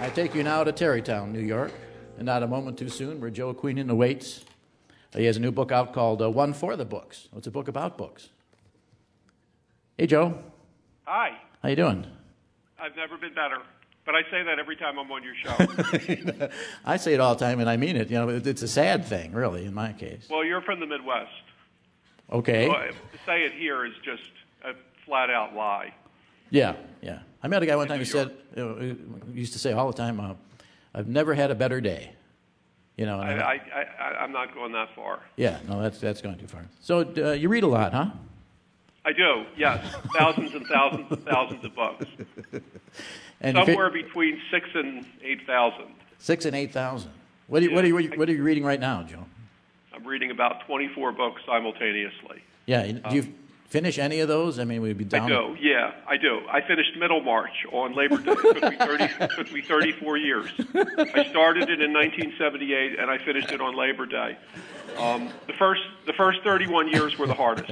I take you now to Tarrytown, New York, and not a moment too soon, where Joe Queenan awaits. He has a new book out called One for the Books. It's a book about books. Hey, Joe. Hi. How you doing? I've never been better, but I say that every time I'm on your show. I say it all the time, and I mean it. You know, it's a sad thing, really, in my case. Well, you're from the Midwest. Okay. So to say it here is just a flat-out lie. Yeah. I met a guy one time who said, he used to say all the time, I've never had a better day. You know. I'm not going that far. Yeah, no, that's going too far. So you read a lot, huh? I do, yes. Thousands and thousands and thousands of books. And somewhere between 6,000 and 8,000. 6,000 and 8,000. What are you reading right now, Joe? I'm reading about 24 books simultaneously. Yeah. Do you finish any of those? I mean, we'd be down. I do. Yeah, I do. I finished Middlemarch on Labor Day. It took me 34 years. I started it in 1978, and I finished it on Labor Day. The first 31 years were the hardest.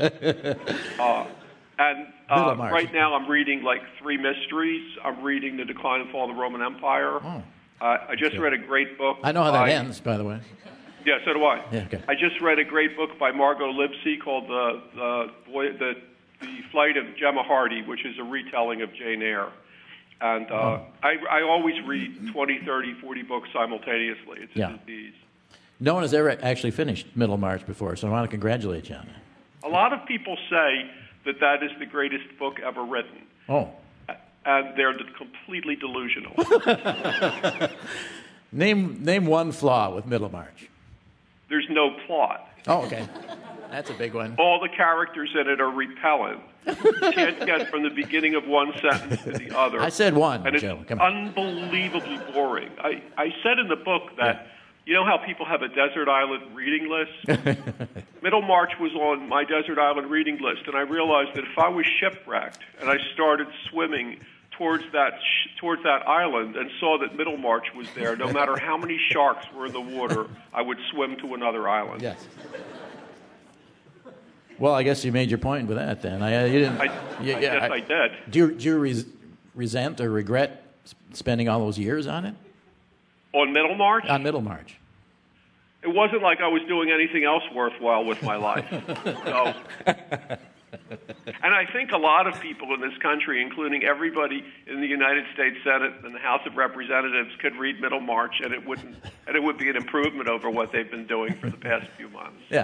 Right now I'm reading like 3 mysteries. I'm reading The Decline and Fall of the Roman Empire. Oh. I just read a great book. I know how that ends, by the way. Yeah, so do I. Yeah, okay. I just read a great book by Margot Livesey called The Flight of Gemma Hardy, which is a retelling of Jane Eyre. And I always read 20, 30, 40 books simultaneously. It's a disease. No one has ever actually finished Middlemarch before, so I want to congratulate you on it. A lot of people say that is the greatest book ever written. Oh. And they're completely delusional. Name one flaw with Middlemarch. There's no plot. Oh, okay. That's a big one. All the characters in it are repellent. You can't get from the beginning of one sentence to the other. I said one, and Joe. It's unbelievably boring. I said in the book that, you know how people have a desert island reading list? Middlemarch was on my desert island reading list, and I realized that if I was shipwrecked and I started swimming towards that island and saw that Middlemarch was there, no matter how many sharks were in the water, I would swim to another island. Yes. Well, I guess you made your point with that then. You didn't. I did. Do you resent or regret spending all those years on it? On Middlemarch? On Middlemarch. It wasn't like I was doing anything else worthwhile with my life. So, and I think a lot of people in this country, including everybody in the United States Senate and the House of Representatives, could read Middlemarch, and it would be an improvement over what they've been doing for the past few months. Yeah.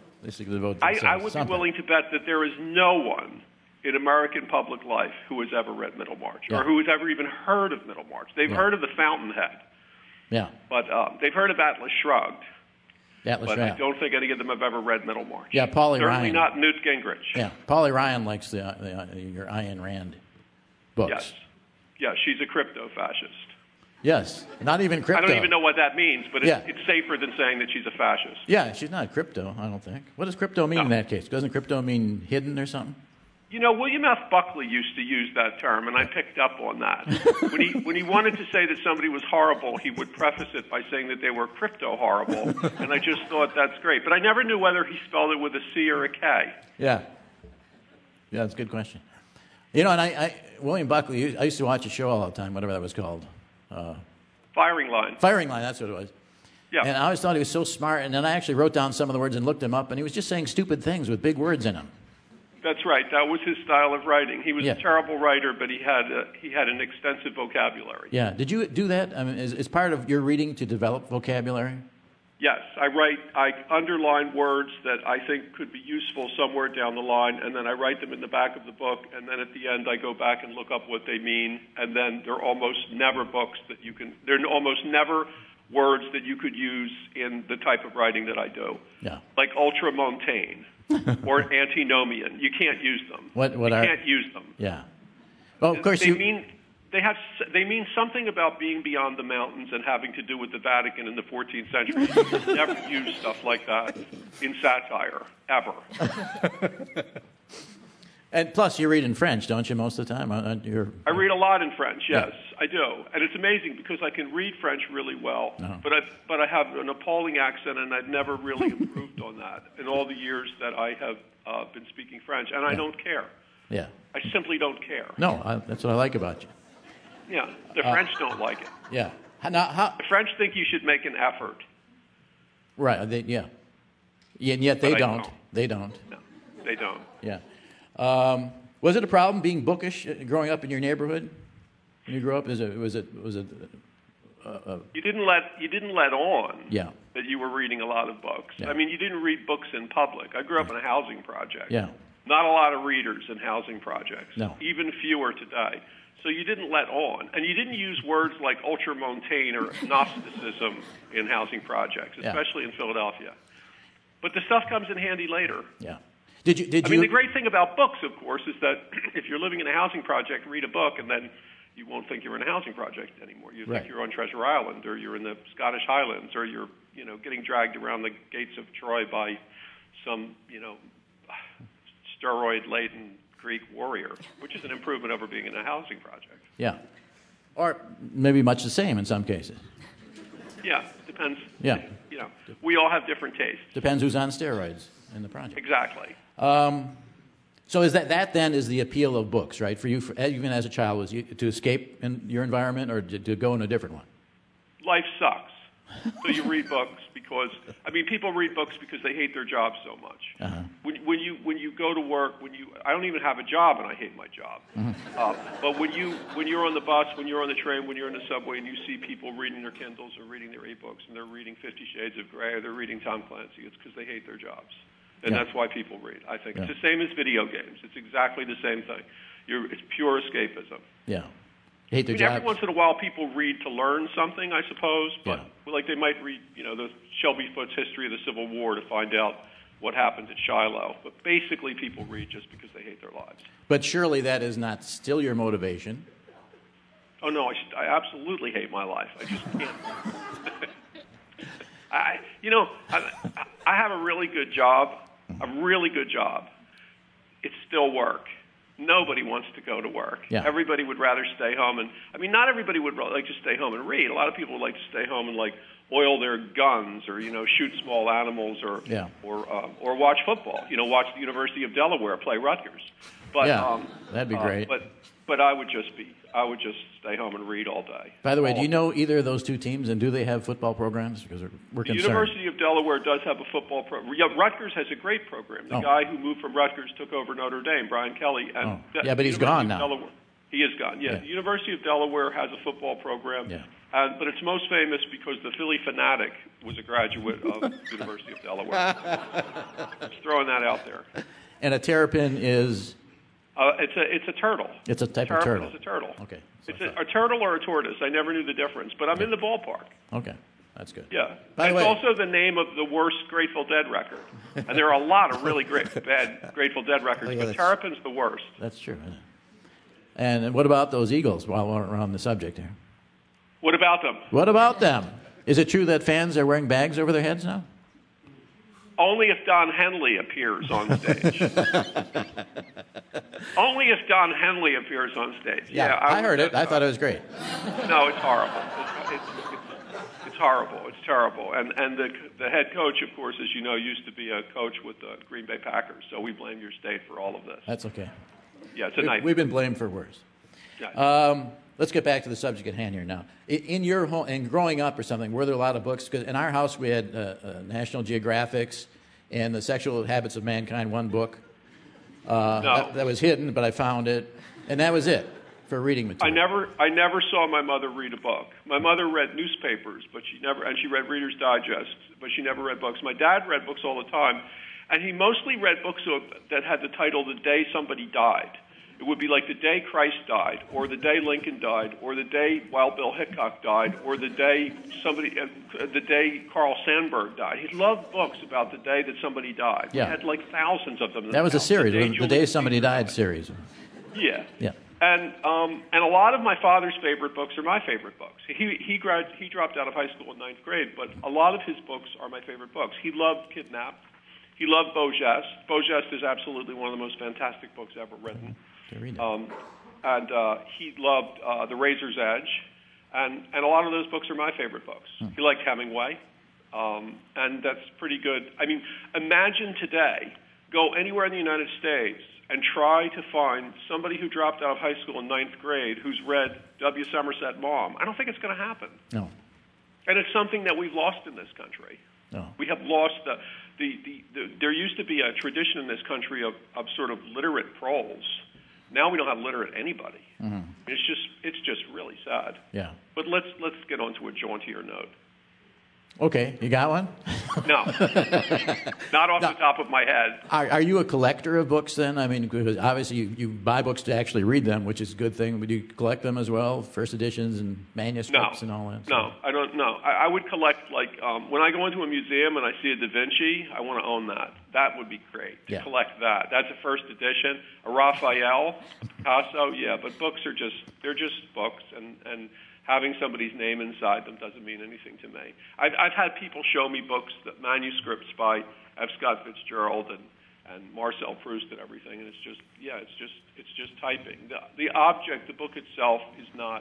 I would be willing to bet that there is no one in American public life who has ever read Middlemarch or who has ever even heard of Middlemarch. They've heard of The Fountainhead. Yeah. But they've heard of Atlas Shrugged. But I don't think any of them have ever read Middlemarch. Yeah, Pauly Ryan. Certainly not Newt Gingrich. Yeah, Pauly Ryan likes your Ayn Rand books. Yes. Yeah, she's a crypto-fascist. Yes, not even crypto. I don't even know what that means, but it's safer than saying that she's a fascist. Yeah, she's not crypto, I don't think. What does crypto mean in that case? Doesn't crypto mean hidden or something? You know, William F. Buckley used to use that term, and I picked up on that. When he wanted to say that somebody was horrible, he would preface it by saying that they were crypto horrible, and I just thought that's great. But I never knew whether he spelled it with a C or a K. Yeah, that's a good question. You know, and William Buckley, I used to watch a show all the time, whatever that was called. Firing Line. Firing Line, that's what it was. Yeah. And I always thought he was so smart, and then I actually wrote down some of the words and looked them up, and he was just saying stupid things with big words in them. That's right. That was his style of writing. He was a terrible writer, but he had an extensive vocabulary. Yeah. Did you do that? I mean, is part of your reading to develop vocabulary? Yes. I underline words that I think could be useful somewhere down the line, and then I write them in the back of the book, and then at the end I go back and look up what they mean, and then they're almost never almost never words that you could use in the type of writing that I do. Yeah. Like ultramontane. Or antinomian. You can't use them. You can't use them. Yeah. Well, of course they mean something about being beyond the mountains and having to do with the Vatican in the 14th century. You never use stuff like that in satire, ever. And plus, you read in French, don't you, most of the time? I read a lot in French, yes, I do. And it's amazing because I can read French really well, but I have an appalling accent, and I've never really improved on that in all the years that I have been speaking French. And I don't care. Yeah. I simply don't care. No, that's what I like about you. Yeah, the French don't like it. Yeah. Now, The French think you should make an effort. right, yeah. And yet they But I don't. don't. They don't. No, they don't. Yeah. Was it a problem being bookish growing up in your neighborhood when you grew up? Was it? You didn't let on Yeah. that you were reading a lot of books. Yeah. I mean, you didn't read books in public. I grew up in a housing project. Yeah. Not a lot of readers in housing projects. No. Even fewer today. So you didn't let on. And you didn't use words like ultramontane or Gnosticism in housing projects, Yeah. especially in Philadelphia. But the stuff comes in handy later. Yeah. Did you? I mean, the great thing about books, of course, is that if you're living in a housing project, read a book, and then you won't think you're in a housing project anymore. You Right. think you're on Treasure Island, or you're in the Scottish Highlands, or you're, getting dragged around the gates of Troy by some, steroid-laden Greek warrior, which is an improvement over being in a housing project. Yeah. Or maybe much the same in some cases. Yeah, depends. Yeah. We all have different tastes. Depends who's on steroids in the project. Exactly. So is that then is the appeal of books, right? For you, even as a child, was to escape in your environment or to go in a different one? Life sucks. So you read books because, people read books because they hate their jobs so much. Uh-huh. When you go to work, I don't even have a job and I hate my job. But when you're on the bus, when you're on the train, when you're in the subway, and you see people reading their Kindles or reading their e-books, and they're reading 50 Shades of Grey or they're reading Tom Clancy, it's because they hate their jobs. And Yeah. that's why people read, I think. Yeah. It's the same as video games. It's exactly the same thing. It's pure escapism. Yeah. Hate their Every jobs. once in a while, people read to learn something, I suppose. But Yeah. like they might read, the Shelby Foote's History of the Civil War to find out what happened at Shiloh. But basically, people read just because they hate their lives. But surely that is not still your motivation. Oh no, I absolutely hate my life. I just can't. I have a really good job. A really good job. It's still work. Nobody wants to go to work. Yeah. Everybody would rather stay home. And not everybody would like to stay home and read. A lot of people would like to stay home and oil their guns or shoot small animals or watch football. Watch the University of Delaware play Rutgers. But that'd be great. But I would just stay home and read all day. By the way, do you know either of those two teams, and do they have football programs? Because we're concerned. The University of Delaware does have a football program. Yeah, Rutgers has a great program. The guy who moved from Rutgers took over Notre Dame, Brian Kelly. And yeah, but he's gone now. Delaware, he is gone, yeah. The University of Delaware has a football program. Yeah. But it's most famous because the Philly Fanatic was a graduate of the University of Delaware. Just throwing that out there. And a terrapin is? It's a turtle. It's a type of turtle. It's a turtle. Okay. It's a turtle or a tortoise. I never knew the difference, but I'm in the ballpark. Okay, that's good. Yeah. By the it's way, also the name of the worst Grateful Dead record. And there are a lot of really bad Grateful Dead records, but Terrapin's the worst. That's true. Isn't it? And what about those Eagles while we're on the subject here? What about them? What about them? Is it true that fans are wearing bags over their heads now? Only if Don Henley appears on stage. Only if Don Henley appears on stage. Yeah, I heard it. I thought it was great. No, it's horrible. It's horrible. It's terrible. And the head coach, of course, as you know, used to be a coach with the Green Bay Packers. So we blame your state for all of this. That's okay. Yeah, it's a nightmare. We've been blamed for worse. Yeah. Let's get back to the subject at hand here now. In your home, and growing up or something, were there a lot of books? Because in our house we had National Geographics and The Sexual Habits of Mankind, one book. No. That was hidden, but I found it, and that was it for reading material. I never saw my mother read a book. My mother read newspapers, but she read Reader's Digest, but she never read books. My dad read books all the time, and he mostly read books that had the title "The Day Somebody Died." It would be like the day Christ died, or the day Lincoln died, or the day Wild Bill Hickok died, or the day Carl Sandburg died. He loved books about the day that somebody died. Yeah. He had thousands of them. That was a series, the Day Somebody Died series. Yeah. Yeah. And a lot of my father's favorite books are my favorite books. He dropped out of high school in 9th grade, but a lot of his books are my favorite books. He loved Kidnapped. He loved Beau Geste. Beau Geste is absolutely one of the most fantastic books ever written. And he loved The Razor's Edge, and a lot of those books are my favorite books. He liked Hemingway, and that's pretty good. I mean, imagine today, go anywhere in the United States, and try to find somebody who dropped out of high school in ninth grade who's read W. Somerset Maugham. I don't think it's going to happen. No. And it's something that we've lost in this country. No. We have lost there used to be a tradition in this country of sort of literate proles. Now we don't have literate anybody. Mm-hmm. It's just really sad. Yeah. But let's get on to a jauntier note. Okay, you got one? No, not off the top of my head. Are you a collector of books then? I mean, because obviously you buy books to actually read them, which is a good thing. But do you collect them as well, first editions and manuscripts and all that? No, I don't know. I would collect, like, when I go into a museum and I see a Da Vinci, I want to own that. That would be great, to collect that. That's a first edition. A Raphael, a Picasso, yeah, but books they're just books, and having somebody's name inside them doesn't mean anything to me. I've had people show me books, manuscripts by F. Scott Fitzgerald and Marcel Proust and everything, and it's just typing. The object, the book itself, is not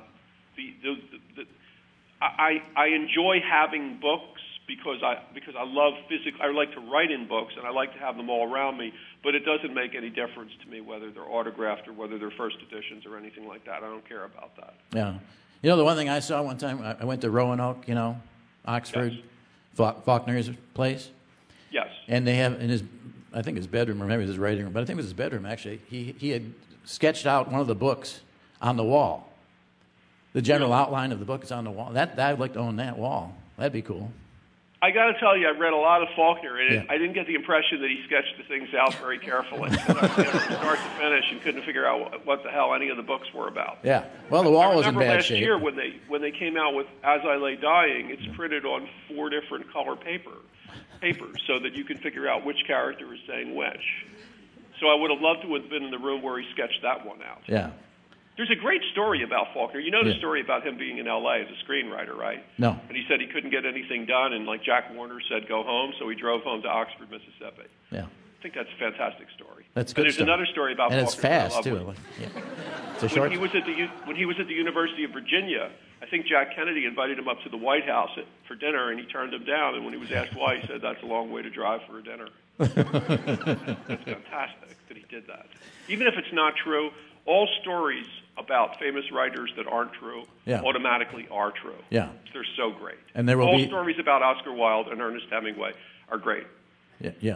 I enjoy having books because I love physics. I like to write in books, and I like to have them all around me. But it doesn't make any difference to me whether they're autographed or whether they're first editions or anything like that. I don't care about that. Yeah. You know, the one thing I saw one time, I went to Roanoke, Oxford, yes. Faulkner's place. Yes. And they have in I think his bedroom, or maybe his writing room, but I think it was his bedroom, actually. He had sketched out one of the books on the wall. The general outline of the book is on the wall. I'd like to own that wall. That'd be cool. I got to tell you, I've read a lot of Faulkner, and I didn't get the impression that he sketched the things out very carefully. From start to finish, and couldn't figure out what the hell any of the books were about. Yeah, well, the wall was in bad shape. I remember last year when they came out with As I Lay Dying, it's printed on 4 different color papers, so that you can figure out which character is saying which. So I would have loved to have been in the room where he sketched that one out. Yeah. There's a great story about Faulkner. You know the story about him being in L.A. as a screenwriter, right? No. And he said he couldn't get anything done, and like Jack Warner said, go home, so he drove home to Oxford, Mississippi. Yeah. I think that's a fantastic story. That's good. There's another story about and Faulkner. And it's fast, too. It's a short... When he was at the University of Virginia, I think Jack Kennedy invited him up to the White House for dinner, and he turned him down, and when he was asked why, he said, that's a long way to drive for a dinner. That's fantastic that he did that. Even if it's not true, all stories about famous writers that aren't true automatically are true. Yeah. They're so great. And there will all stories about Oscar Wilde and Ernest Hemingway are great. Yeah.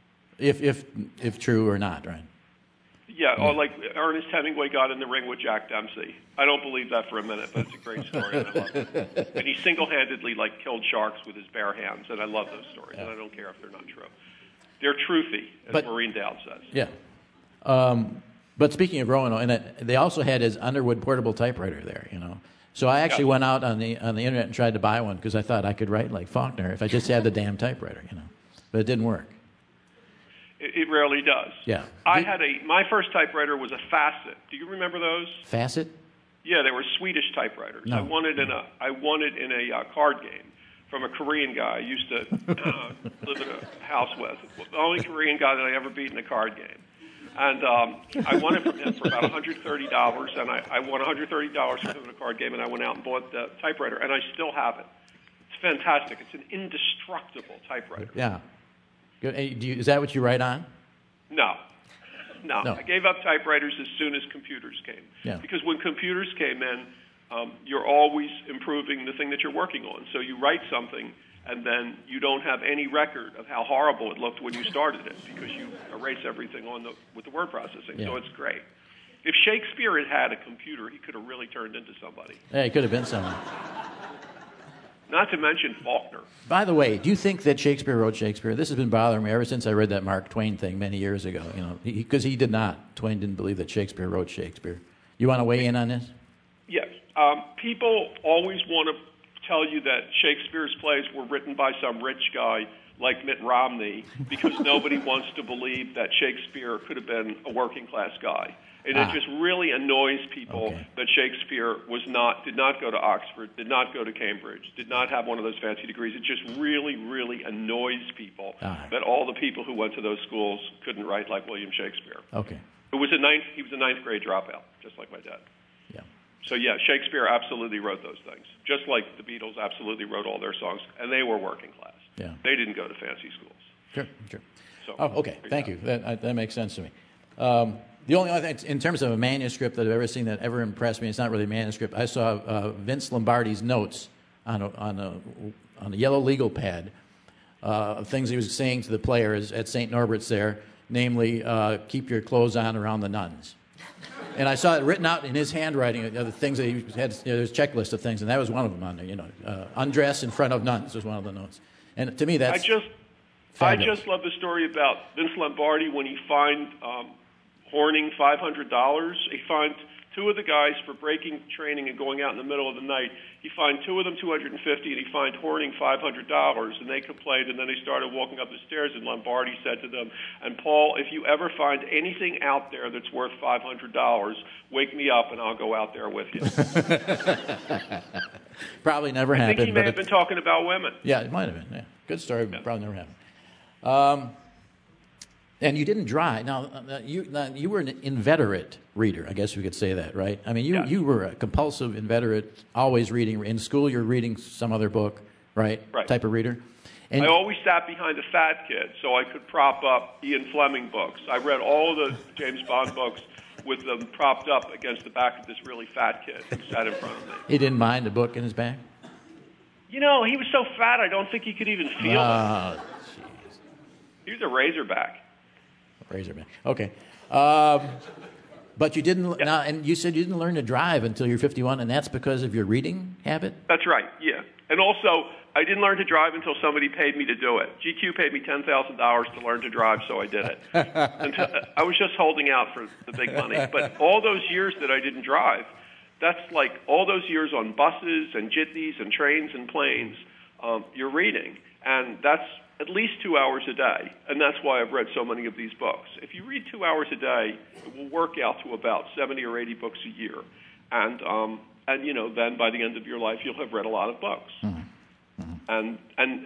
If true or not, right? Yeah, or like Ernest Hemingway got in the ring with Jack Dempsey. I don't believe that for a minute, but it's a great story, and I love it. And he single-handedly killed sharks with his bare hands, and I love those stories, and I don't care if they're not true. They're truthy, as Maureen Dowd says. Yeah. But speaking of Roanoke, and they also had his Underwood portable typewriter there, So I actually went out on the internet and tried to buy one because I thought I could write like Faulkner if I just had the damn typewriter, But it didn't work. It rarely does. Yeah. My first typewriter was a Facet. Do you remember those? Facet? Yeah, they were Swedish typewriters. No. I won it in a card game from a Korean guy I used to live in a house with. The only Korean guy that I ever beat in a card game. And I won it from him for about $130, and I won $130 from him in a card game, and I went out and bought the typewriter, and I still have it. It's fantastic. It's an indestructible typewriter. Yeah. Good. Is that what you write on? No. I gave up typewriters as soon as computers came. Yeah. Because when computers came in, you're always improving the thing that you're working on. So you write something, and then you don't have any record of how horrible it looked when you started it because you erase everything with the word processing. Yeah. So it's great. If Shakespeare had had a computer, he could have really turned into somebody. Yeah, he could have been someone. Not to mention Faulkner. By the way, do you think that Shakespeare wrote Shakespeare? This has been bothering me ever since I read that Mark Twain thing many years ago. Because he did not. Twain didn't believe that Shakespeare wrote Shakespeare. You want to weigh in on this? Yes. People always want to tell you that Shakespeare's plays were written by some rich guy like Mitt Romney because nobody wants to believe that Shakespeare could have been a working class guy. And it just really annoys people that Shakespeare did not go to Oxford, did not go to Cambridge, did not have one of those fancy degrees. It just really, really annoys people that all the people who went to those schools couldn't write like William Shakespeare. Okay. He was a ninth grade dropout, just like my dad. Yeah. So yeah, Shakespeare absolutely wrote those things, just like the Beatles absolutely wrote all their songs, and they were working class. Yeah. They didn't go to fancy schools. Sure. So, okay. Thank you. That makes sense to me. The only other thing, in terms of a manuscript that I've ever seen that ever impressed me, it's not really a manuscript. I saw Vince Lombardi's notes on a yellow legal pad of things he was saying to the players at St. Norbert's there, namely, keep your clothes on around the nuns. And I saw it written out in his handwriting, the things that he had, there's a checklist of things, and that was one of them on there, undress in front of nuns was one of the notes. And to me, that's I just love the story about Vince Lombardi when he fined Horning $500. He fined two of the guys for breaking training and going out in the middle of the night. He fined two of them $250, and he fined Horning $500, and they complained, and then they started walking up the stairs, and Lombardi said to them, and Paul, if you ever find anything out there that's worth $500, wake me up, and I'll go out there with you. Probably never happened. I think he may have been talking about women. Yeah, it might have been. Yeah. Good story, but probably never happened. And you didn't drive. Now, you were an inveterate reader. I guess we could say that, right? I mean, you were a compulsive inveterate, always reading. In school, you're reading some other book, right? Right. Type of reader. And I always sat behind the fat kid so I could prop up Ian Fleming books. I read all the James Bond books with them propped up against the back of this really fat kid who sat in front of me. He didn't mind a book in his back? You know, he was so fat I don't think he could even feel it. Jeez. He was a razorback. Razorback. Okay. But you didn't, now, and you said you didn't learn to drive until you're 51, and that's because of your reading habit? That's right, yeah. And also, I didn't learn to drive until somebody paid me to do it. GQ paid me $10,000 to learn to drive, so I did it. I was just holding out for the big money. But all those years that I didn't drive, that's like all those years on buses and jitneys and trains and planes, you're reading. And that's at least 2 hours a day, and that's why I've read so many of these books. If you read 2 hours a day, it will work out to about 70 or 80 books a year. And you know, then by the end of your life, you'll have read a lot of books. And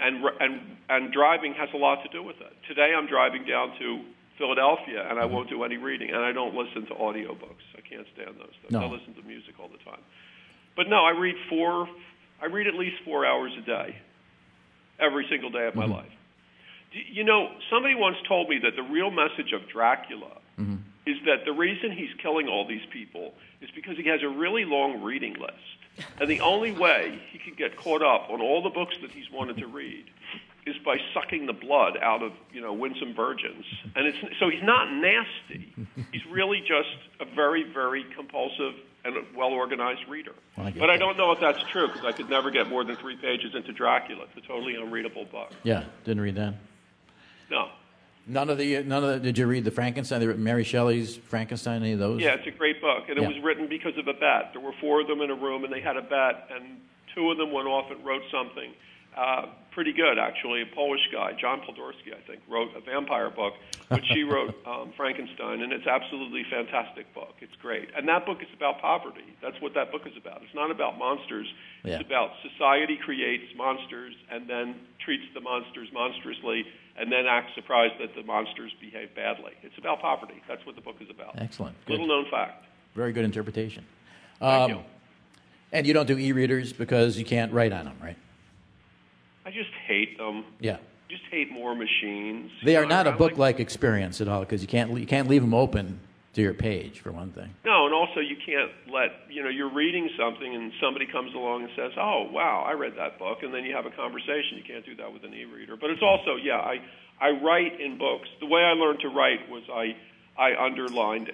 driving has a lot to do with it. Today I'm driving down to Philadelphia, and I won't do any reading, and I don't listen to audiobooks. I can't stand those things. No. I listen to music all the time. But no, I read at least 4 hours a day, every single day of my life. You know, somebody once told me that the real message of Dracula is that the reason he's killing all these people is because he has a really long reading list. And the only way he can get caught up on all the books that he's wanted to read is by sucking the blood out of, you know, winsome virgins. And so he's not nasty. He's really just a very, very compulsive and a well-organized reader. But I don't know if that's true, because I could never get more than 3 pages into Dracula. It's a totally unreadable book. Yeah, didn't read that. No. None of the. Did you read the Frankenstein? Mary Shelley's Frankenstein? Any of those? Yeah, it's a great book, and it was written because of a bet. There were 4 of them in a room, and they had a bet, and 2 of them went off and wrote something pretty good, actually. A Polish guy, John Podolsky, I think, wrote a vampire book, but she wrote Frankenstein, and it's absolutely fantastic book. It's great, and that book is about poverty. That's what that book is about. It's not about monsters. Yeah. It's about society creates monsters and then treats the monsters monstrously, and then acts surprised that the monsters behave badly. It's about poverty. That's what the book is about. Excellent. Little known fact. Very good interpretation. Thank you. And you don't do e-readers because you can't write on them, right? I just hate them. Yeah. Just hate more machines. They are not a book-like experience at all, because you can't leave them open to your page, for one thing. No, and also you can't let, you know, you're reading something and somebody comes along and says, oh, wow, I read that book, and then you have a conversation. You can't do that with an e-reader. But it's also, I write in books. The way I learned to write was I underlined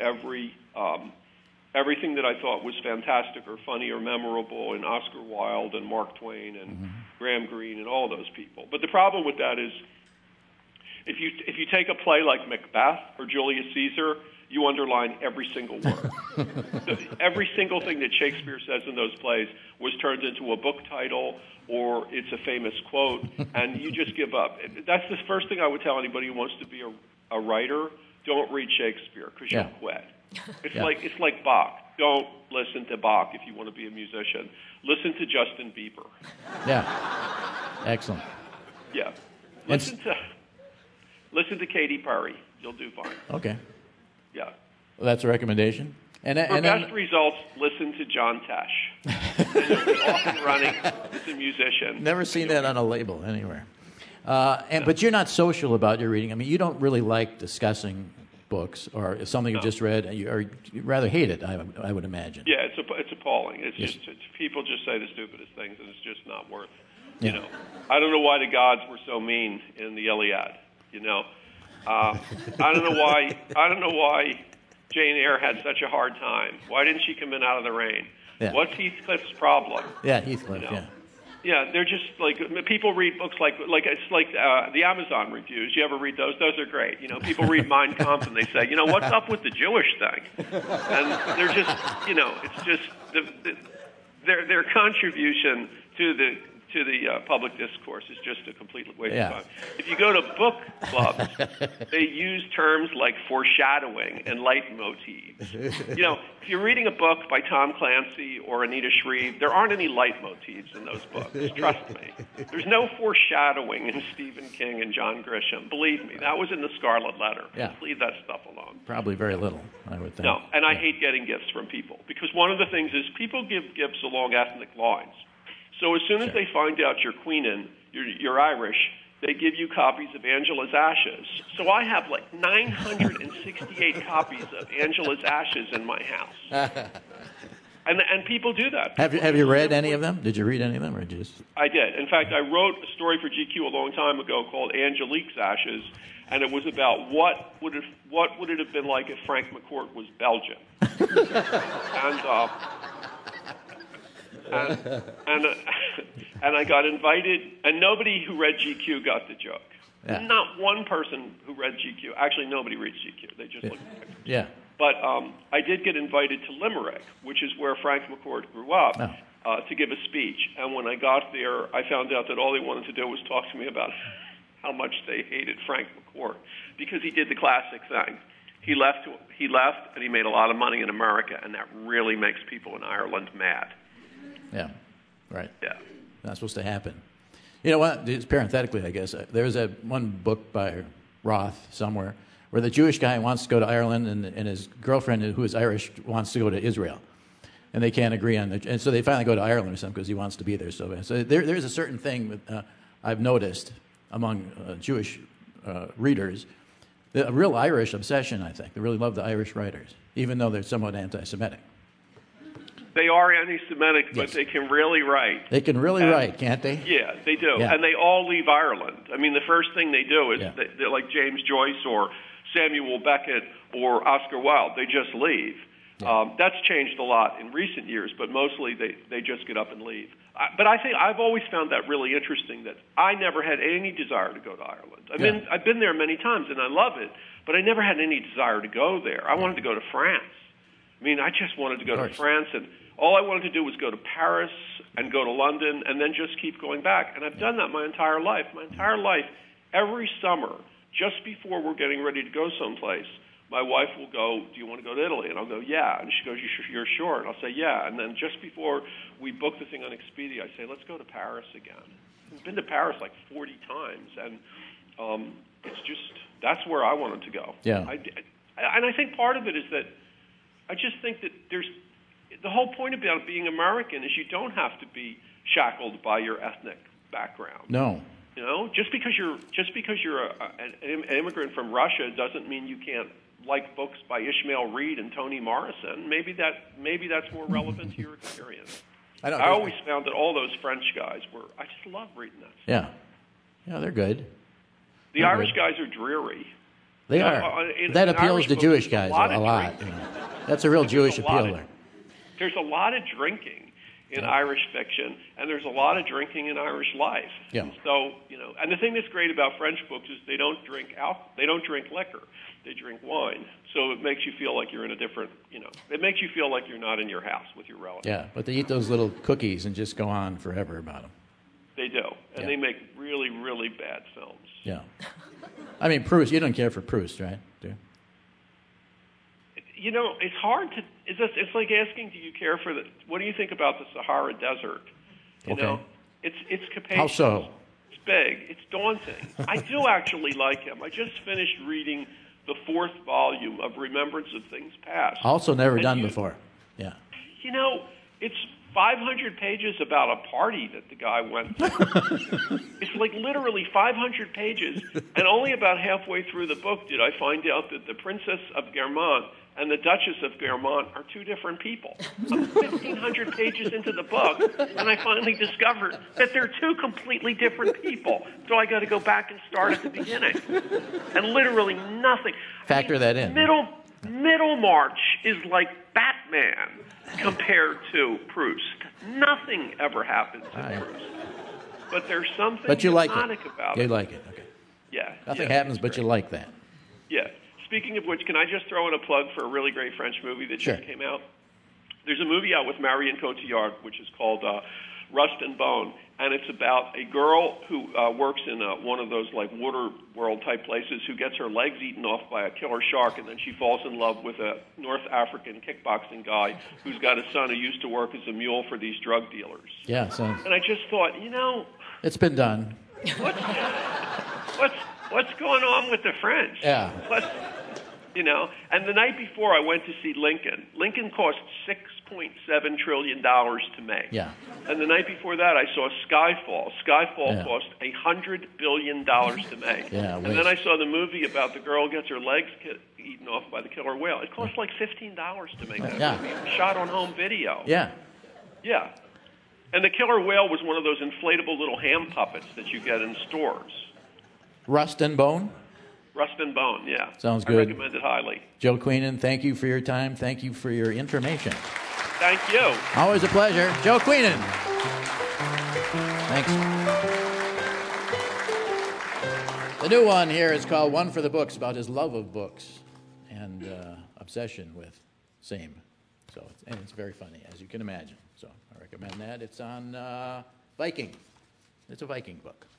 everything that I thought was fantastic or funny or memorable in Oscar Wilde and Mark Twain and Graham Greene and all those people. But the problem with that is if you take a play like Macbeth or Julius Caesar, you underline every single word. Every single thing that Shakespeare says in those plays was turned into a book title or it's a famous quote, and you just give up. That's the first thing I would tell anybody who wants to be a writer. Don't read Shakespeare, because you'll quit. It's like Bach. Don't listen to Bach if you want to be a musician. Listen to Justin Bieber. Yeah. Excellent. Yeah. Listen to Katy Perry. You'll do fine. Okay. Yeah. Well, that's a recommendation. For best results, listen to John Tesh. And you'll be off and running as a musician. Never seen that on a label anywhere. But you're not social about your reading. I mean, you don't really like discussing books, or is something you just read, and or you rather hate it, I would imagine. Yeah, it's appalling. It's Yes. just people just say the stupidest things, and it's just not worth. You know, I don't know why the gods were so mean in the Iliad. You know, I don't know why. I don't know why Jane Eyre had such a hard time. Why didn't she come in out of the rain? Yeah. What's Heathcliff's problem? Yeah, Heathcliff. You know? Yeah. Yeah, they're just like people read books like it's like the Amazon reviews. You ever read those? Those are great. You know, people read Mein Kampf and they say, you know, what's up with the Jewish thing? And they're just, you know, it's just their contribution to the public discourse is just a complete waste of time. If you go to book clubs, they use terms like foreshadowing and leitmotifs. You know, if you're reading a book by Tom Clancy or Anita Shreve, there aren't any leitmotifs in those books. Trust me. There's no foreshadowing in Stephen King and John Grisham. Believe me, that was in the Scarlet Letter. Yeah. Just leave that stuff alone. Probably very little, I would think. No, and I hate getting gifts from people because one of the things is people give gifts along ethnic lines. So as soon as they find out you're Queenan, you're Irish, they give you copies of Angela's Ashes. So I have like 968 copies of Angela's Ashes in my house. And people do that. Have you read any of them? Did you read any of them, or just? I did. In fact, I wrote a story for GQ a long time ago called Angelique's Ashes, and it was about what would it have been like if Frank McCourt was Belgian. And I got invited, and nobody who read GQ got the joke. Yeah. Not one person who read GQ. Actually, nobody reads GQ. They just look at pictures. Yeah. But I did get invited to Limerick, which is where Frank McCourt grew up, to give a speech. And when I got there, I found out that all they wanted to do was talk to me about how much they hated Frank McCourt because he did the classic thing. He left, and he made a lot of money in America, and that really makes people in Ireland mad. Yeah, right. Yeah. Not supposed to happen. You know what? Just parenthetically, I guess, there's one book by Roth somewhere where the Jewish guy wants to go to Ireland and his girlfriend, who is Irish, wants to go to Israel. And they can't agree on it. And so they finally go to Ireland or something because he wants to be there so bad. So there's a certain thing that I've noticed among Jewish readers, a real Irish obsession, I think. They really love the Irish writers, even though they're somewhat anti-Semitic. They are anti-Semitic, but they can really write. They can really write, can't they? Yeah, they do. Yeah. And they all leave Ireland. I mean, the first thing they do is they're like James Joyce or Samuel Beckett or Oscar Wilde. They just leave. Yeah. That's changed a lot in recent years, but mostly they just get up and leave. But I think I've always found that really interesting that I never had any desire to go to Ireland. I mean, I've been there many times, and I love it, but I never had any desire to go there. I wanted to go to France. I mean, I just wanted to go to France, and all I wanted to do was go to Paris and go to London and then just keep going back. And I've done that my entire life. My entire life, every summer, just before we're getting ready to go someplace, my wife will go, do you want to go to Italy? And I'll go, yeah. And she goes, you're sure? And I'll say, yeah. And then just before we book the thing on Expedia, I say, let's go to Paris again. I've been to Paris like 40 times, and it's just, that's where I wanted to go. Yeah. And I think part of it is that I just think that the whole point about being American is you don't have to be shackled by your ethnic background. No. You know, just because you're an immigrant from Russia doesn't mean you can't like books by Ishmael Reed and Toni Morrison. Maybe that's more relevant to your experience. I always found that all those French guys I just love reading that stuff. Yeah, they're good. The Irish guys are dreary. They are. That appeals to Jewish guys a lot. You know. That's a real Jewish appeal there. There's a lot of drinking in Irish fiction, and there's a lot of drinking in Irish life. Yeah. And so, and the thing that's great about French books is they don't drink liquor. They drink wine. So it makes you feel like you're in a different, it makes you feel like you're not in your house with your relatives. Yeah, but they eat those little cookies and just go on forever about them. They do. And they make really, really bad films. Yeah. I mean, Proust, you don't care for Proust, right? Do you? It's hard to. It's like asking, do you care for what do you think about the Sahara Desert? You know, it's capacious. How so? It's big. It's daunting. I do actually like him. I just finished reading the 4th volume of Remembrance of Things Past. Also never done before. Yeah. It's 500 pages about a party that the guy went to. It's like literally 500 pages, and only about halfway through the book did I find out that the Princess of Guermantes and the Duchess of Guermantes are two different people. I'm 1,500 pages into the book, and I finally discovered that they're two completely different people. So I got to go back and start at the beginning. And literally nothing. Factor that in. Middlemarch is like Batman compared to Proust. Nothing ever happens in Proust. But there's something hypnotic about it. You like it, okay. Yeah. Nothing happens, but you like that. Yeah. Speaking of which, can I just throw in a plug for a really great French movie that just came out? There's a movie out with Marion Cotillard, which is called Rust and Bone, and it's about a girl who works in one of those like water world type places who gets her legs eaten off by a killer shark, and then she falls in love with a North African kickboxing guy who's got a son who used to work as a mule for these drug dealers. Yeah, so and I just thought, it's been done. What's going on with the French? Yeah. And the night before I went to see Lincoln. Lincoln cost $6.7 trillion to make. Yeah. And the night before that I saw Skyfall. Skyfall cost $100 billion to make. Yeah, and then I saw the movie about the girl who gets her legs eaten off by the killer whale. It cost like $15 to make that movie. It was shot on home video. Yeah. Yeah. And the killer whale was one of those inflatable little ham puppets that you get in stores. Rust and Bone? Rust and Bone, yeah. Sounds good. I recommend it highly. Joe Queenan, thank you for your time. Thank you for your information. Thank you. Always a pleasure. Joe Queenan. Thanks. The new one here is called One for the Books, about his love of books and obsession with same. And it's very funny, as you can imagine. So I recommend that. It's on Viking. It's a Viking book.